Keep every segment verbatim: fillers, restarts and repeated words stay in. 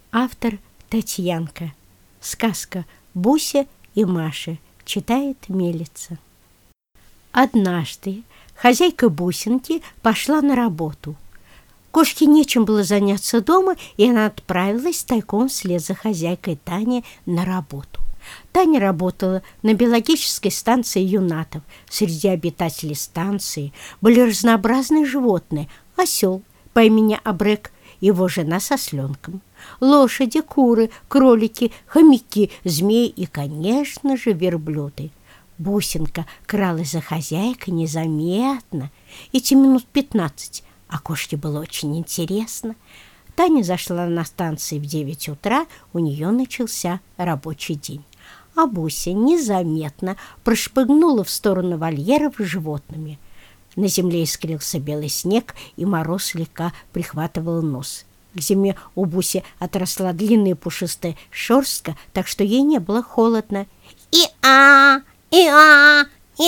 Автор Татьянка. Сказка «Буся и Маша». Читает Мелица. Однажды хозяйка Бусинки пошла на работу. Кошке нечем было заняться дома, и она отправилась тайком вслед за хозяйкой Таней на работу. Таня работала на биологической станции юнатов. Среди обитателей станции были разнообразные животные: осел по имени Абрек, его жена с осленком, лошади, куры, кролики, хомяки, змеи и, конечно же, верблюды. Бусинка кралась за хозяйкой незаметно, идти минут пятнадцать, а кошке было очень интересно. Таня зашла на станции в девять утра, у нее начался рабочий день. А Буся незаметно прошпыгнула в сторону вольеров с животными. На земле искрился белый снег, и мороз слегка прихватывал нос. К зиме у Буси отросла длинная пушистая шерстка, так что ей не было холодно. «И-а! И-а!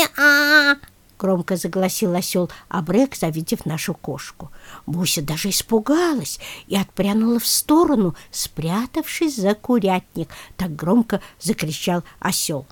И-а!» — громко загласил осел Абрек, завидев нашу кошку. Буся даже испугалась и отпрянула в сторону, спрятавшись за курятник. Так громко закричал осел.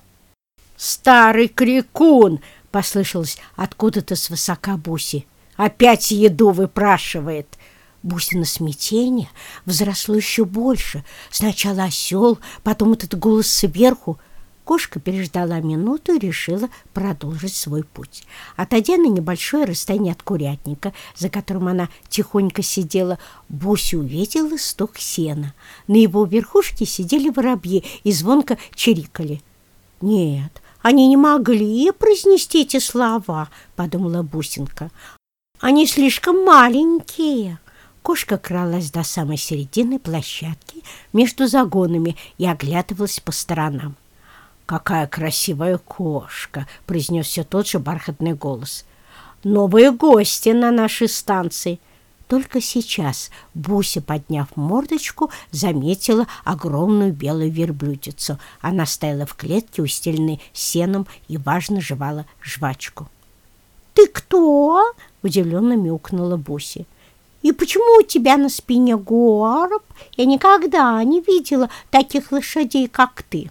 «Старый крикун!» — послышалось откуда-то свысока Буси. «Опять еду выпрашивает!» Бусина смятение возросло еще больше. Сначала осел, потом этот голос сверху. Кошка переждала минуту и решила продолжить свой путь. Отойдя на небольшое расстояние от курятника, за которым она тихонько сидела, Буся увидела сток сена. На его верхушке сидели воробьи и звонко чирикали. «Нет, они не могли произнести эти слова», — подумала Бусинка. «Они слишком маленькие». Кошка кралась до самой середины площадки между загонами и оглядывалась по сторонам. «Какая красивая кошка!» — произнес все тот же бархатный голос. «Новые гости на нашей станции!» Только сейчас Буся, подняв мордочку, заметила огромную белую верблюдицу. Она стояла в клетке, устеленной сеном, и важно жевала жвачку. «Ты кто?» — удивленно мяукнула Буся. «И почему у тебя на спине горб? Я никогда не видела таких лошадей, как ты».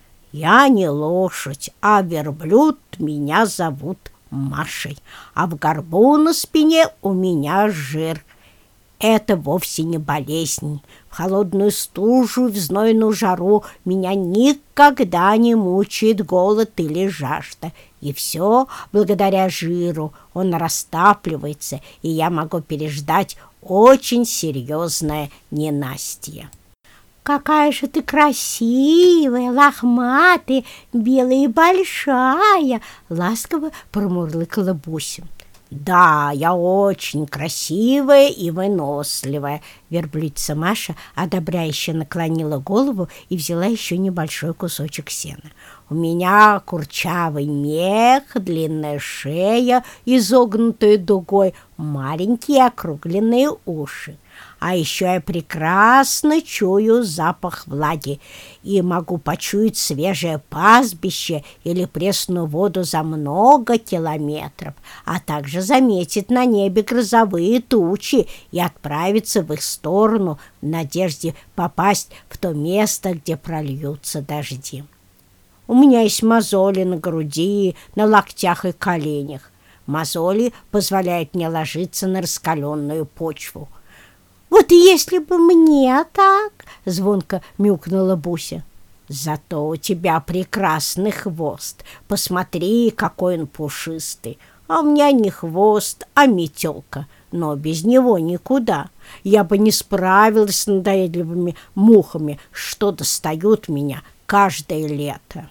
«Я не лошадь, а верблюд, меня зовут Машей, а в горбу на спине у меня жир. Это вовсе не болезнь. В холодную стужу, в знойную жару меня никогда не мучает голод или жажда. И все благодаря жиру. Он растапливается, и я могу переждать очень серьезное ненастье». «Какая же ты красивая, лохматая, белая и большая!» — ласково промурлыкала Буся. «Да, я очень красивая и выносливая». Верблюдица Маша одобряюще наклонила голову и взяла еще небольшой кусочек сена. «У меня курчавый мех, длинная шея, изогнутая дугой, маленькие округленные уши. А еще я прекрасно чую запах влаги и могу почуять свежее пастбище или пресную воду за много километров, а также заметить на небе грозовые тучи и отправиться в их сторону в надежде попасть в то место, где прольются дожди. У меня есть мозоли на груди, на локтях и коленях. Мозоли позволяют мне ложиться на раскаленную почву». «Вот если бы мне так!» — звонко мяукнула Буся. «Зато у тебя прекрасный хвост. Посмотри, какой он пушистый. А у меня не хвост, а метелка. Но без него никуда. Я бы не справилась с надоедливыми мухами, что достают меня каждое лето».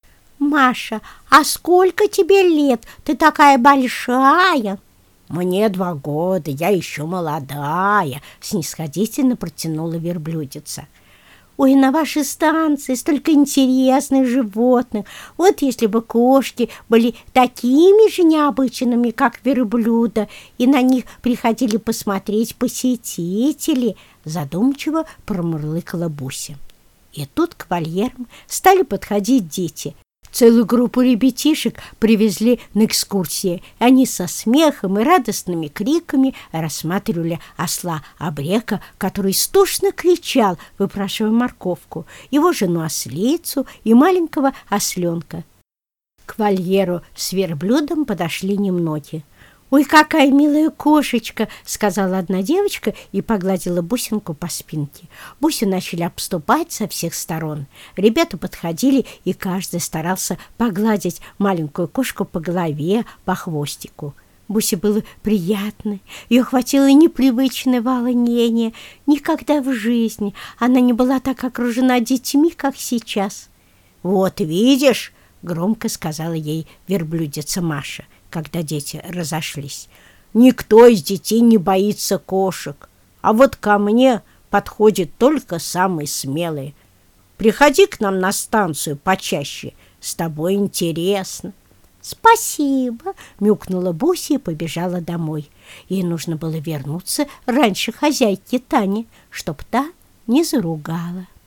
«Маша, а сколько тебе лет? Ты такая большая!» «Мне два года, я еще молодая», — снисходительно протянула верблюдица. «Ой, на вашей станции столько интересных животных. Вот если бы кошки были такими же необычными, как верблюда, и на них приходили посмотреть посетители», — задумчиво промурлыкала Буся. И тут к вольерам стали подходить дети. Целую группу ребятишек привезли на экскурсии. Они со смехом и радостными криками рассматривали осла Абрека, который истошно кричал, выпрашивая морковку, его жену-ослицу и маленького осленка. К вольеру с верблюдом подошли немногие. «Ой, какая милая кошечка!» — сказала одна девочка и погладила бусинку по спинке. Буси начали обступать со всех сторон. Ребята подходили, и каждый старался погладить маленькую кошку по голове, по хвостику. Бусе было приятно, ее хватило непривычное волнение. Никогда в жизни она не была так окружена детьми, как сейчас. «Вот видишь!» — громко сказала ей верблюдица Маша, когда дети разошлись. «Никто из детей не боится кошек, а вот ко мне подходит только самый смелый. Приходи к нам на станцию почаще, с тобой интересно». «Спасибо», — мяукнула Буся и побежала домой. Ей нужно было вернуться раньше хозяйки Тани, чтоб та не заругала.